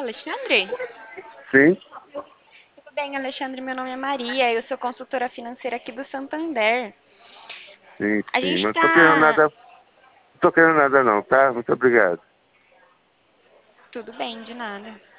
Alexandre? Sim, Tudo bem, Alexandre? Meu nome é Maria, eu sou consultora financeira aqui do Santander. sim, A sim. gente Mas tá. não tô querendo nada não, tá? Muito obrigado. Tudo bem, de nada.